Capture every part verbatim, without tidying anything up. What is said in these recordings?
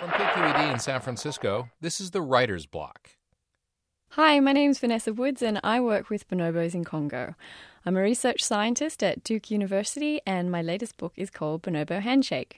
From K Q E D in San Francisco, this is the Writer's Block. Hi, my name's Vanessa Woods and I work with bonobos in Congo. I'm a research scientist at Duke University and my latest book is called Bonobo Handshake.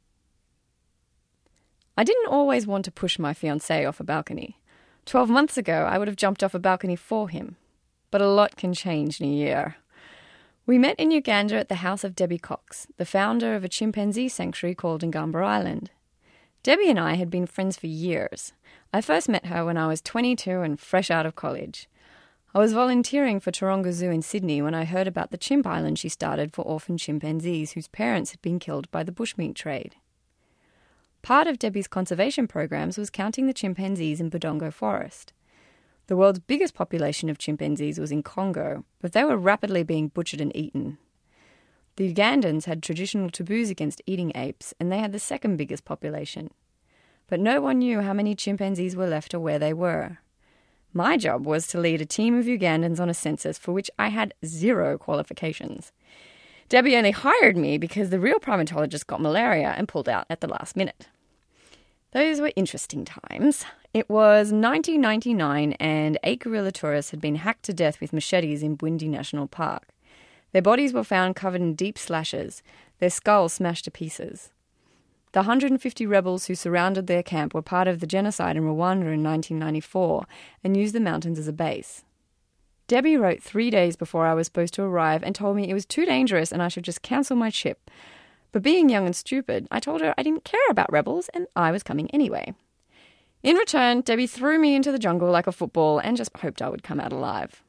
I didn't always want to push my fiancé off a balcony. Twelve months ago, I would have jumped off a balcony for him. But a lot can change in a year. We met in Uganda at the house of Debbie Cox, the founder of a chimpanzee sanctuary called Ngamba Island. Debbie and I had been friends for years. I first met her when I was twenty-two and fresh out of college. I was volunteering for Taronga Zoo in Sydney when I heard about the chimp island she started for orphan chimpanzees whose parents had been killed by the bushmeat trade. Part of Debbie's conservation programs was counting the chimpanzees in Budongo Forest. The world's biggest population of chimpanzees was in Congo, but they were rapidly being butchered and eaten. The Ugandans had traditional taboos against eating apes, and they had the second biggest population. But no one knew how many chimpanzees were left or where they were. My job was to lead a team of Ugandans on a census for which I had zero qualifications. Debbie only hired me because the real primatologist got malaria and pulled out at the last minute. Those were interesting times. It was nineteen ninety-nine and eight gorilla tourists had been hacked to death with machetes in Bwindi National Park. Their bodies were found covered in deep slashes, their skulls smashed to pieces. The one hundred fifty rebels who surrounded their camp were part of the genocide in Rwanda in nineteen ninety-four and used the mountains as a base. Debbie wrote three days before I was supposed to arrive and told me it was too dangerous and I should just cancel my trip. But being young and stupid, I told her I didn't care about rebels and I was coming anyway. In return, Debbie threw me into the jungle like a football and just hoped I would come out alive.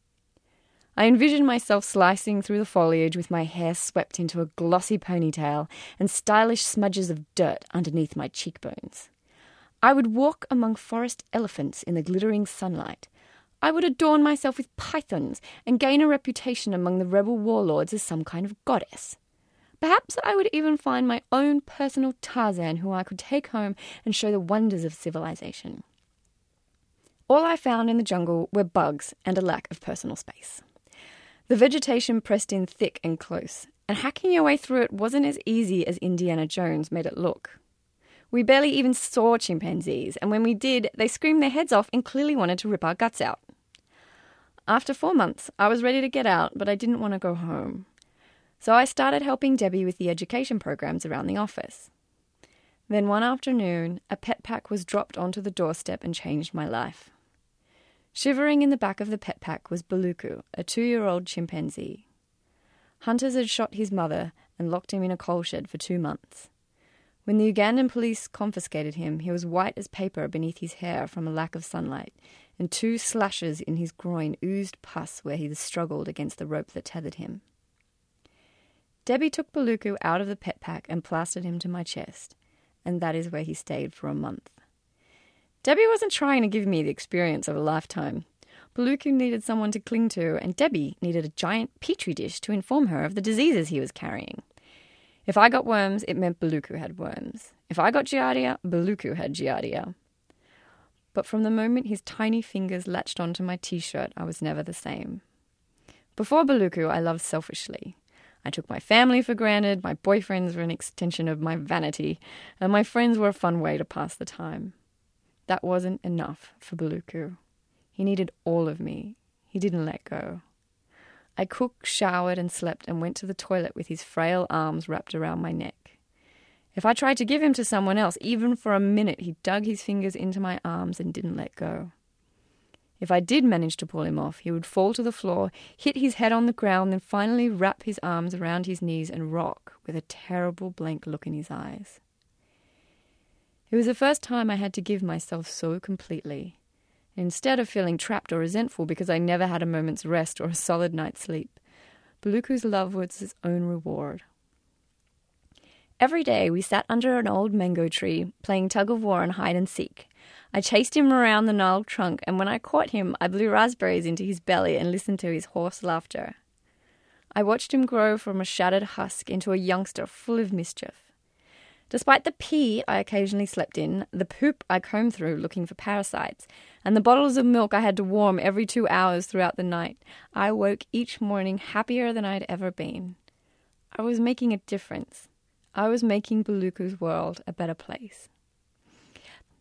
I envisioned myself slicing through the foliage with my hair swept into a glossy ponytail and stylish smudges of dirt underneath my cheekbones. I would walk among forest elephants in the glittering sunlight. I would adorn myself with pythons and gain a reputation among the rebel warlords as some kind of goddess. Perhaps I would even find my own personal Tarzan who I could take home and show the wonders of civilization. All I found in the jungle were bugs and a lack of personal space. The vegetation pressed in thick and close, and hacking your way through it wasn't as easy as Indiana Jones made it look. We barely even saw chimpanzees, and when we did, they screamed their heads off and clearly wanted to rip our guts out. After four months, I was ready to get out, but I didn't want to go home. So I started helping Debbie with the education programs around the office. Then one afternoon, a pet pack was dropped onto the doorstep and changed my life. Shivering in the back of the pet pack was Baluku, a two-year-old chimpanzee. Hunters had shot his mother and locked him in a coal shed for two months. When the Ugandan police confiscated him, he was white as paper beneath his hair from a lack of sunlight, and two slashes in his groin oozed pus where he struggled against the rope that tethered him. Debbie took Baluku out of the pet pack and plastered him to my chest, and that is where he stayed for a month. Debbie wasn't trying to give me the experience of a lifetime. Baluku needed someone to cling to, and Debbie needed a giant petri dish to inform her of the diseases he was carrying. If I got worms, it meant Baluku had worms. If I got Giardia, Baluku had Giardia. But from the moment his tiny fingers latched onto my t-shirt, I was never the same. Before Baluku, I loved selfishly. I took my family for granted, my boyfriends were an extension of my vanity, and my friends were a fun way to pass the time. That wasn't enough for Baluku. He needed all of me. He didn't let go. I cooked, showered, and slept and went to the toilet with his frail arms wrapped around my neck. If I tried to give him to someone else, even for a minute, he dug his fingers into my arms and didn't let go. If I did manage to pull him off, he would fall to the floor, hit his head on the ground, then finally wrap his arms around his knees and rock with a terrible blank look in his eyes. It was the first time I had to give myself so completely. Instead of feeling trapped or resentful because I never had a moment's rest or a solid night's sleep, Baluku's love was his own reward. Every day we sat under an old mango tree, playing tug-of-war and hide-and-seek. I chased him around the gnarled trunk, and when I caught him, I blew raspberries into his belly and listened to his hoarse laughter. I watched him grow from a shattered husk into a youngster full of mischief. Despite the pee I occasionally slept in, the poop I combed through looking for parasites, and the bottles of milk I had to warm every two hours throughout the night, I woke each morning happier than I'd ever been. I was making a difference. I was making Baluku's world a better place.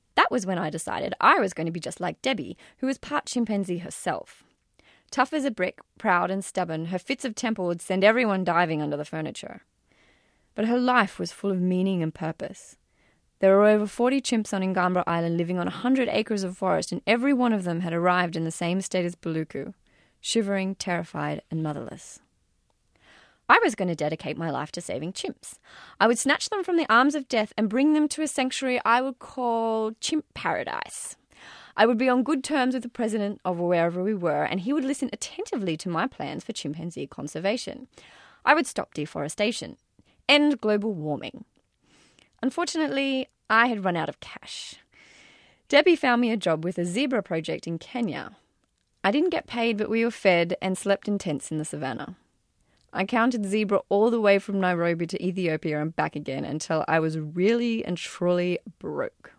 That was when I decided I was going to be just like Debbie, who was part chimpanzee herself. Tough as a brick, proud and stubborn, her fits of temper would send everyone diving under the furniture. But her life was full of meaning and purpose. There were over forty chimps on Ngambra Island living on one hundred acres of forest, and every one of them had arrived in the same state as Buluku, shivering, terrified, and motherless. I was going to dedicate my life to saving chimps. I would snatch them from the arms of death and bring them to a sanctuary I would call Chimp Paradise. I would be on good terms with the president of wherever we were, and he would listen attentively to my plans for chimpanzee conservation. I would stop deforestation, end global warming. Unfortunately, I had run out of cash. Debbie found me a job with a zebra project in Kenya. I didn't get paid, but we were fed and slept in tents in the savannah. I counted zebra all the way from Nairobi to Ethiopia and back again until I was really and truly broke.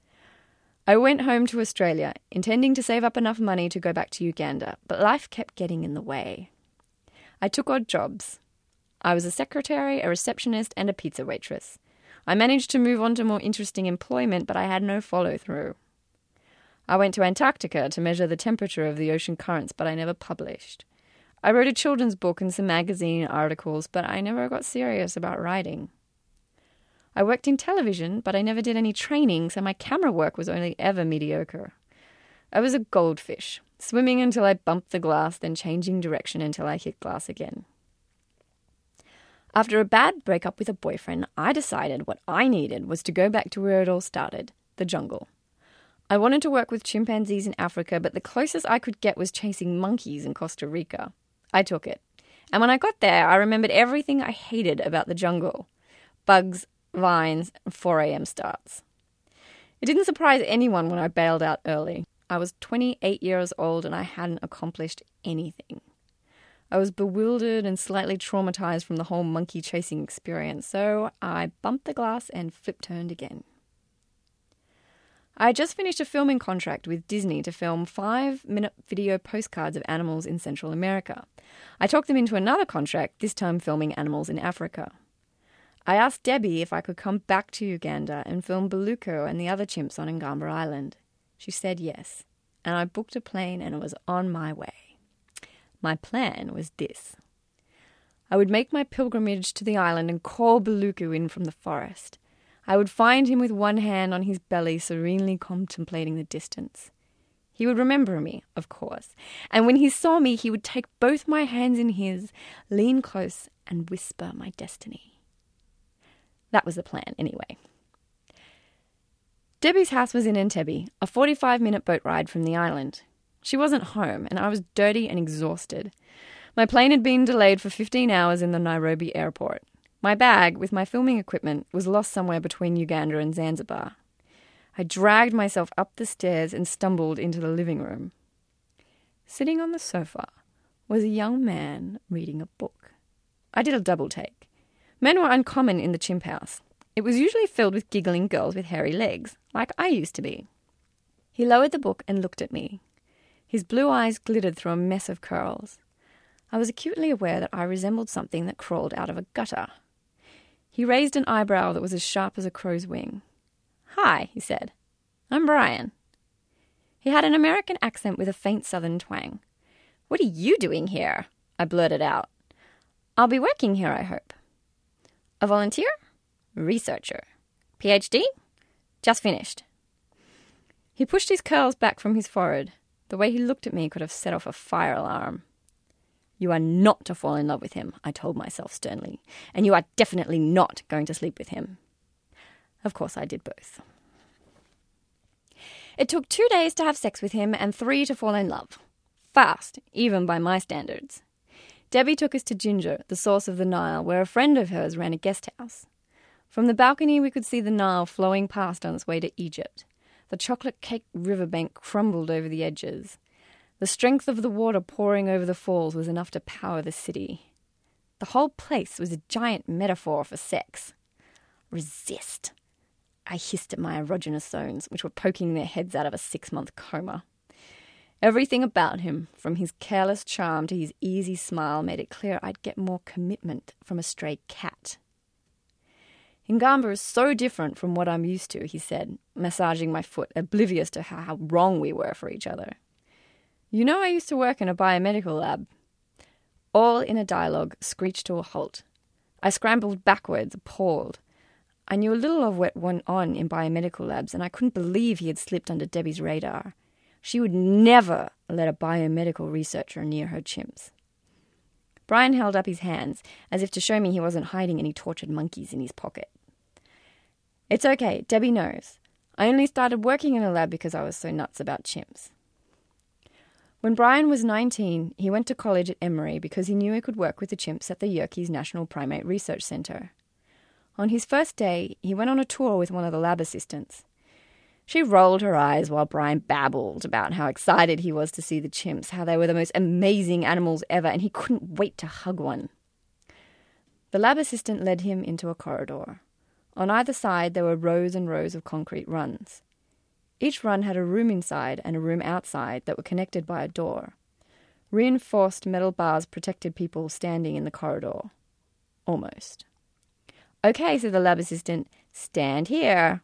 I went home to Australia, intending to save up enough money to go back to Uganda, but life kept getting in the way. I took odd jobs. I was a secretary, a receptionist, and a pizza waitress. I managed to move on to more interesting employment, but I had no follow-through. I went to Antarctica to measure the temperature of the ocean currents, but I never published. I wrote a children's book and some magazine articles, but I never got serious about writing. I worked in television, but I never did any training, so my camera work was only ever mediocre. I was a goldfish, swimming until I bumped the glass, then changing direction until I hit glass again. After a bad breakup with a boyfriend, I decided what I needed was to go back to where it all started, the jungle. I wanted to work with chimpanzees in Africa, but the closest I could get was chasing monkeys in Costa Rica. I took it. And when I got there, I remembered everything I hated about the jungle. Bugs, vines, and four a.m. starts. It didn't surprise anyone when I bailed out early. I was twenty-eight years old and I hadn't accomplished anything. I was bewildered and slightly traumatized from the whole monkey chasing experience, so I bumped the glass and flip-turned again. I had just finished a filming contract with Disney to film five-minute video postcards of animals in Central America. I talked them into another contract, this time filming animals in Africa. I asked Debbie if I could come back to Uganda and film Buluku and the other chimps on Ngambra Island. She said yes, and I booked a plane and was on my way. My plan was this. I would make my pilgrimage to the island and call Buluku in from the forest. I would find him with one hand on his belly, serenely contemplating the distance. He would remember me, of course, and when he saw me, he would take both my hands in his, lean close, and whisper my destiny. That was the plan, anyway. Debbie's house was in Entebbe, a forty-five minute boat ride from the island. She wasn't home, and I was dirty and exhausted. My plane had been delayed for fifteen hours in the Nairobi airport. My bag, with my filming equipment, was lost somewhere between Uganda and Zanzibar. I dragged myself up the stairs and stumbled into the living room. Sitting on the sofa was a young man reading a book. I did a double take. Men were uncommon in the chimp house. It was usually filled with giggling girls with hairy legs, like I used to be. He lowered the book and looked at me. His blue eyes glittered through a mess of curls. I was acutely aware that I resembled something that crawled out of a gutter. He raised an eyebrow that was as sharp as a crow's wing. "Hi," he said. "I'm Brian." He had an American accent with a faint southern twang. "What are you doing here?" I blurted out. "I'll be working here, I hope." "A volunteer?" "Researcher." "P H D?" "Just finished." He pushed his curls back from his forehead. The way he looked at me could have set off a fire alarm. "You are not to fall in love with him," I told myself sternly, "and you are definitely not going to sleep with him." Of course, I did both. It took two days to have sex with him and three to fall in love. Fast, even by my standards. Debbie took us to Ginger, the source of the Nile, where a friend of hers ran a guest house. From the balcony, we could see the Nile flowing past on its way to Egypt. The chocolate-cake riverbank crumbled over the edges. The strength of the water pouring over the falls was enough to power the city. The whole place was a giant metaphor for sex. "Resist," I hissed at my erogenous zones, which were poking their heads out of a six-month coma. Everything about him, from his careless charm to his easy smile, made it clear I'd get more commitment from a stray cat. Ngamba is so different from what I'm used to, he said, massaging my foot, oblivious to how wrong we were for each other. You know, I used to work in a biomedical lab. All inner dialogue screeched to a halt. I scrambled backwards, appalled. I knew a little of what went on in biomedical labs, and I couldn't believe he had slipped under Debbie's radar. She would never let a biomedical researcher near her chimps. Brian held up his hands, as if to show me he wasn't hiding any tortured monkeys in his pocket. It's okay, Debbie knows. I only started working in a lab because I was so nuts about chimps. When Brian was nineteen, he went to college at Emory because he knew he could work with the chimps at the Yerkes National Primate Research Centre. On his first day, he went on a tour with one of the lab assistants. She rolled her eyes while Brian babbled about how excited he was to see the chimps, how they were the most amazing animals ever, and he couldn't wait to hug one. The lab assistant led him into a corridor. On either side, there were rows and rows of concrete runs. Each run had a room inside and a room outside that were connected by a door. Reinforced metal bars protected people standing in the corridor. Almost. Okay, said the lab assistant, stand here.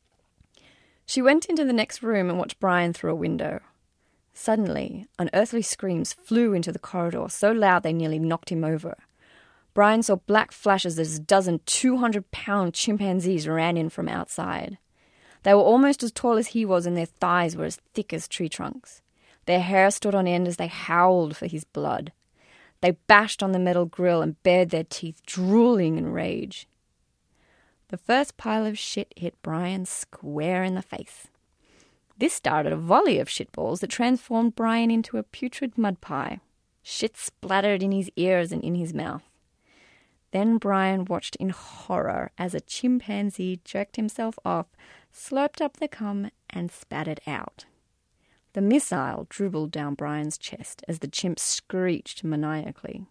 She went into the next room and watched Brian through a window. Suddenly, unearthly screams flew into the corridor, so loud they nearly knocked him over. Brian saw black flashes as a dozen two hundred pound chimpanzees ran in from outside. They were almost as tall as he was, and their thighs were as thick as tree trunks. Their hair stood on end as they howled for his blood. They bashed on the metal grill and bared their teeth, drooling in rage. The first pile of shit hit Brian square in the face. This started a volley of shitballs that transformed Brian into a putrid mud pie. Shit splattered in his ears and in his mouth. Then Brian watched in horror as a chimpanzee jerked himself off, slurped up the cum, and spat it out. The missile dribbled down Brian's chest as the chimp screeched maniacally.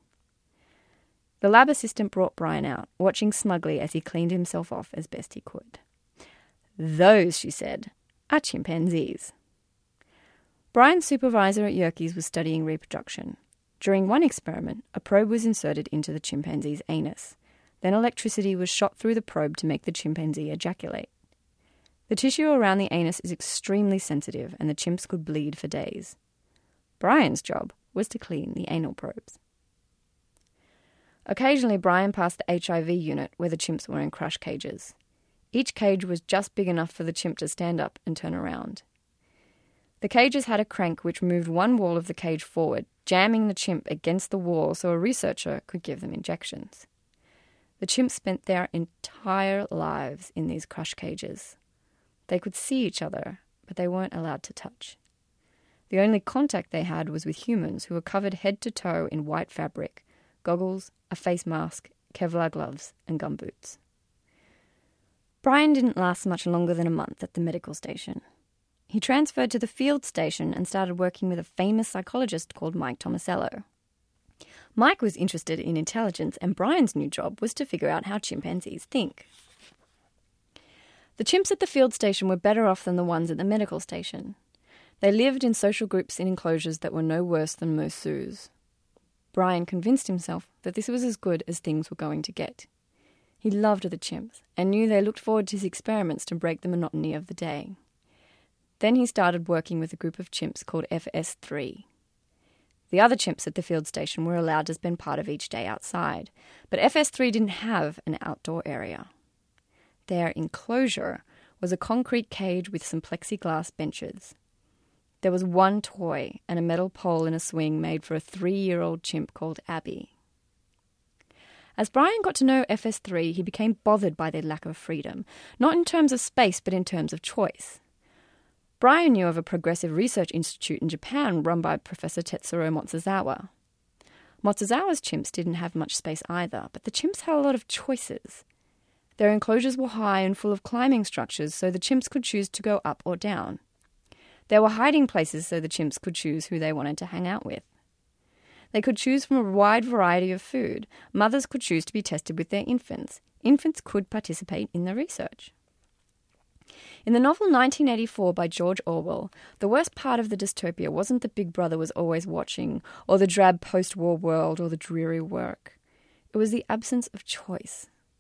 The lab assistant brought Brian out, watching smugly as he cleaned himself off as best he could. Those, she said, are chimpanzees. Brian's supervisor at Yerkes was studying reproduction. During one experiment, a probe was inserted into the chimpanzee's anus. Then electricity was shot through the probe to make the chimpanzee ejaculate. The tissue around the anus is extremely sensitive, and the chimps could bleed for days. Brian's job was to clean the anal probes. Occasionally, Brian passed the H I V unit where the chimps were in crush cages. Each cage was just big enough for the chimp to stand up and turn around. The cages had a crank which moved one wall of the cage forward, jamming the chimp against the wall so a researcher could give them injections. The chimps spent their entire lives in these crush cages. They could see each other, but they weren't allowed to touch. The only contact they had was with humans who were covered head to toe in white fabric, goggles, a face mask, Kevlar gloves, and gumboots. Brian didn't last much longer than a month at the medical station. He transferred to the field station and started working with a famous psychologist called Mike Tomasello. Mike was interested in intelligence, and Brian's new job was to figure out how chimpanzees think. The chimps at the field station were better off than the ones at the medical station. They lived in social groups in enclosures that were no worse than most zoos. Brian convinced himself that this was as good as things were going to get. He loved the chimps and knew they looked forward to his experiments to break the monotony of the day. Then he started working with a group of chimps called F S three. The other chimps at the field station were allowed to spend part of each day outside, but F S three didn't have an outdoor area. Their enclosure was a concrete cage with some plexiglass benches. There was one toy and a metal pole in a swing made for a three-year-old chimp called Abby. As Brian got to know F S three, he became bothered by their lack of freedom, not in terms of space, but in terms of choice. Brian knew of a progressive research institute in Japan run by Professor Tetsuro Motsuzawa. Motsuzawa's chimps didn't have much space either, but the chimps had a lot of choices. Their enclosures were high and full of climbing structures, so the chimps could choose to go up or down. There were hiding places so the chimps could choose who they wanted to hang out with. They could choose from a wide variety of food. Mothers could choose to be tested with their infants. Infants could participate in the research. In the novel nineteen eighty-four by George Orwell, the worst part of the dystopia wasn't that Big Brother was always watching, or the drab post-war world, or the dreary work. It was the absence of choice. The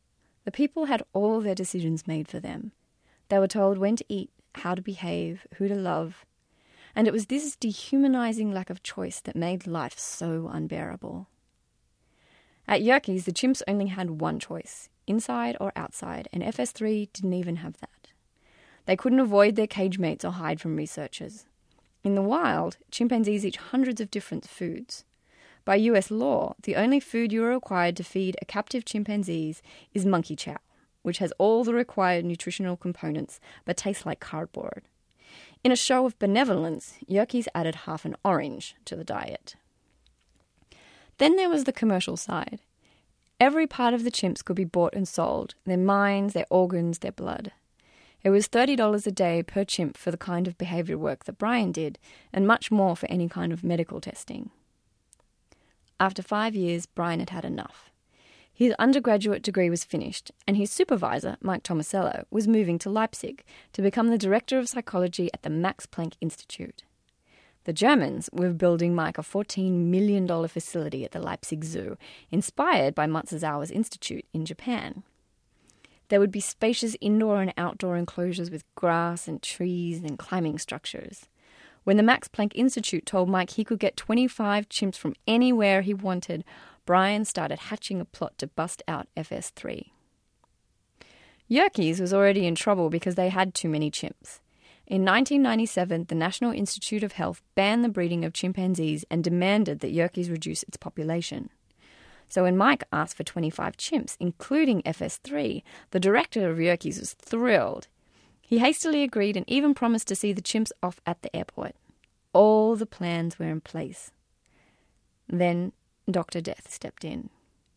the people had all their decisions made for them. They were told when to eat, how to behave, who to love. And it was this dehumanizing lack of choice that made life so unbearable. At Yerkes, the chimps only had one choice, inside or outside, and F S three didn't even have that. They couldn't avoid their cage mates or hide from researchers. In the wild, chimpanzees eat hundreds of different foods. By U S law, the only food you are required to feed a captive chimpanzees is monkey chow, which has all the required nutritional components but tastes like cardboard. In a show of benevolence, Yerkes added half an orange to the diet. Then there was the commercial side. Every part of the chimps could be bought and sold, their minds, their organs, their blood. It was thirty dollars a day per chimp for the kind of behaviour work that Brian did, and much more for any kind of medical testing. After five years, Brian had had enough. His undergraduate degree was finished, and his supervisor, Mike Tomasello, was moving to Leipzig to become the director of psychology at the Max Planck Institute. The Germans were building Mike a fourteen million dollars facility at the Leipzig Zoo, inspired by Matsuzawa's Institute in Japan. There would be spacious indoor and outdoor enclosures with grass and trees and climbing structures. When the Max Planck Institute told Mike he could get twenty-five chimps from anywhere he wanted, Brian started hatching a plot to bust out F S three. Yerkes was already in trouble because they had too many chimps. In nineteen ninety-seven, the National Institute of Health banned the breeding of chimpanzees and demanded that Yerkes reduce its population. So when Mike asked for twenty-five chimps, including F S three, the director of Yerkes was thrilled. He hastily agreed and even promised to see the chimps off at the airport. All the plans were in place. Then Doctor Death stepped in.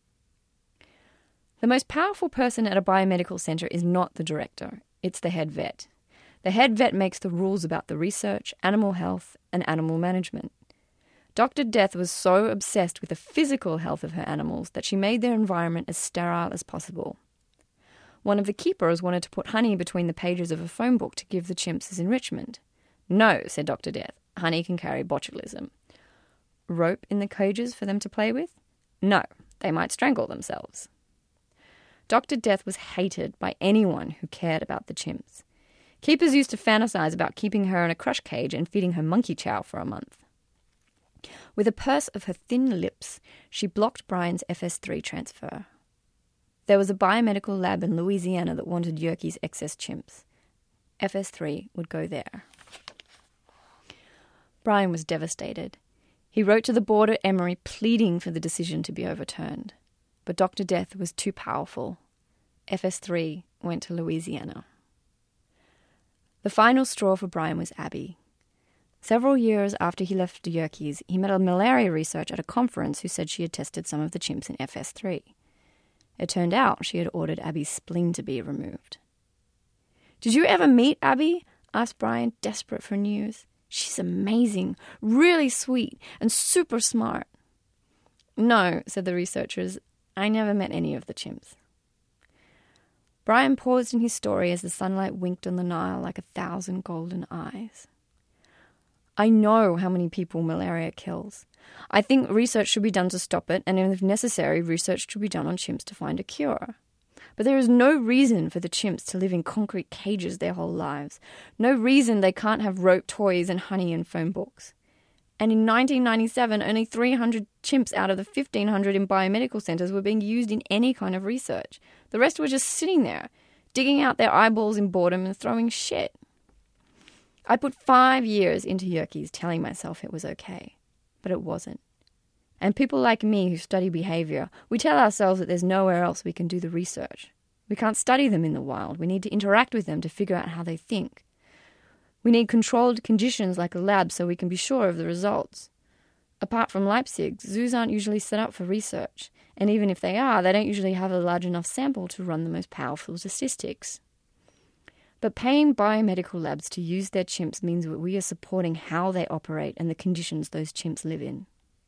The most powerful person at a biomedical centre is not the director, it's the head vet. The head vet makes the rules about the research, animal health, and animal management. Doctor Death was so obsessed with the physical health of her animals that she made their environment as sterile as possible. One of the keepers wanted to put honey between the pages of a phone book to give the chimps as enrichment. No, said Doctor Death, honey can carry botulism. Rope in the cages for them to play with? No, they might strangle themselves. Doctor Death was hated by anyone who cared about the chimps. Keepers used to fantasize about keeping her in a crush cage and feeding her monkey chow for a month. With a purse of her thin lips, she blocked Brian's F S three transfer. There was a biomedical lab in Louisiana that wanted Yerkes' excess chimps. F S three would go there. Brian was devastated. He wrote to the board at Emory pleading for the decision to be overturned. But Doctor Death was too powerful. F S three went to Louisiana. The final straw for Brian was Abby. Several years after he left Yerkes, he met a malaria researcher at a conference who said she had tested some of the chimps in F S three. It turned out she had ordered Abby's spleen to be removed. "Did you ever meet Abby?" asked Brian, desperate for news. "She's amazing, really sweet, and super smart." "No," said the researchers, "I never met any of the chimps." Brian paused in his story as the sunlight winked on the Nile like a thousand golden eyes. "I know how many people malaria kills. I think research should be done to stop it, and if necessary, research should be done on chimps to find a cure. But there is no reason for the chimps to live in concrete cages their whole lives. No reason they can't have rope toys and honey and phone books. And in nineteen ninety-seven, only three hundred chimps out of the fifteen hundred in biomedical centres were being used in any kind of research. The rest were just sitting there, digging out their eyeballs in boredom and throwing shit. I put five years into Yerkes telling myself it was okay, but it wasn't. And people like me who study behaviour, we tell ourselves that there's nowhere else we can do the research. We can't study them in the wild. We need to interact with them to figure out how they think. We need controlled conditions like a lab so we can be sure of the results. Apart from Leipzig, zoos aren't usually set up for research, and even if they are, they don't usually have a large enough sample to run the most powerful statistics. But paying biomedical labs to use their chimps means that we are supporting how they operate and the conditions those chimps live in.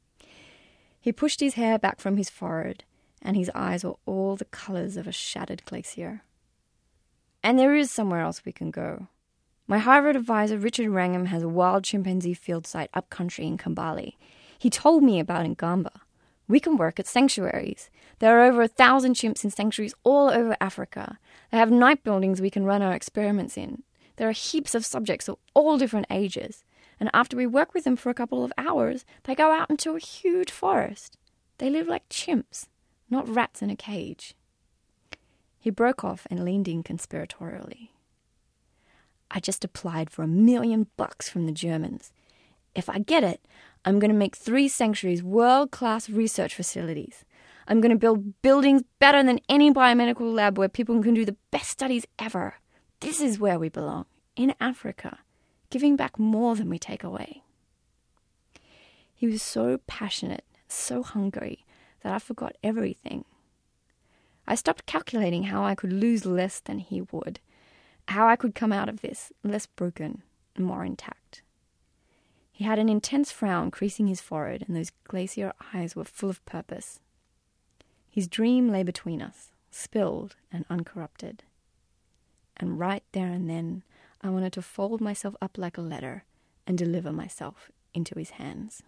He pushed his hair back from his forehead, and his eyes were all the colours of a shattered glacier. And there is somewhere else we can go. My Harvard advisor, Richard Wrangham, has a wild chimpanzee field site upcountry in Kambali. He told me about Ngamba. We can work at sanctuaries. There are over a thousand chimps in sanctuaries all over Africa. They have night buildings we can run our experiments in. There are heaps of subjects of all different ages. And after we work with them for a couple of hours, they go out into a huge forest. They live like chimps, not rats in a cage. He broke off and leaned in conspiratorially. I just applied for a million bucks from the Germans. If I get it, I'm going to make three sanctuaries world-class research facilities. I'm going to build buildings better than any biomedical lab where people can do the best studies ever. This is where we belong, in Africa, giving back more than we take away. He was so passionate, so hungry, that I forgot everything. I stopped calculating how I could lose less than he would, how I could come out of this less broken and more intact. He had an intense frown creasing his forehead, and those glacier eyes were full of purpose. His dream lay between us, spilled and uncorrupted. And right there and then, I wanted to fold myself up like a letter and deliver myself into his hands.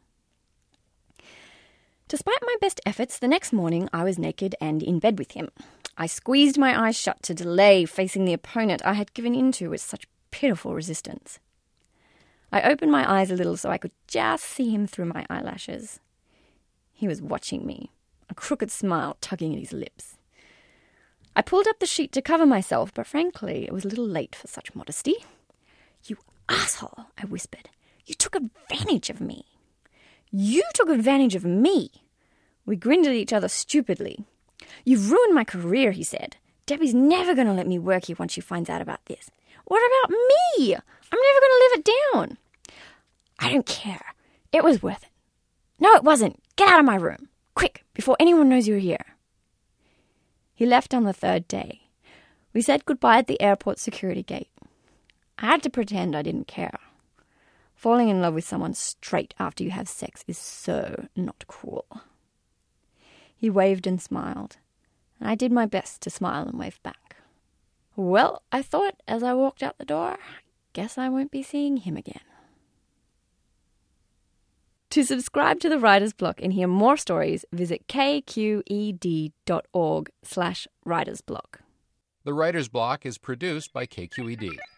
Despite my best efforts, the next morning I was naked and in bed with him. I squeezed my eyes shut to delay facing the opponent I had given in to with such pitiful resistance. I opened my eyes a little so I could just see him through my eyelashes. He was watching me, a crooked smile tugging at his lips. I pulled up the sheet to cover myself, but frankly, it was a little late for such modesty. "You asshole," I whispered. "You took advantage of me." "You took advantage of me." We grinned at each other stupidly. "You've ruined my career," he said. "Debbie's never going to let me work here once she finds out about this." "What about me? I'm never going to live it down." "I don't care. It was worth it." "No, it wasn't. Get out of my room. Quick, before anyone knows you're here." He left on the third day. We said goodbye at the airport security gate. I had to pretend I didn't care. Falling in love with someone straight after you have sex is so not cool. He waved and smiled, and I did my best to smile and wave back. Well, I thought as I walked out the door, guess I won't be seeing him again. To subscribe to the Writer's Block and hear more stories, visit kqed.org slash writersblock. The Writer's Block is produced by K Q E D.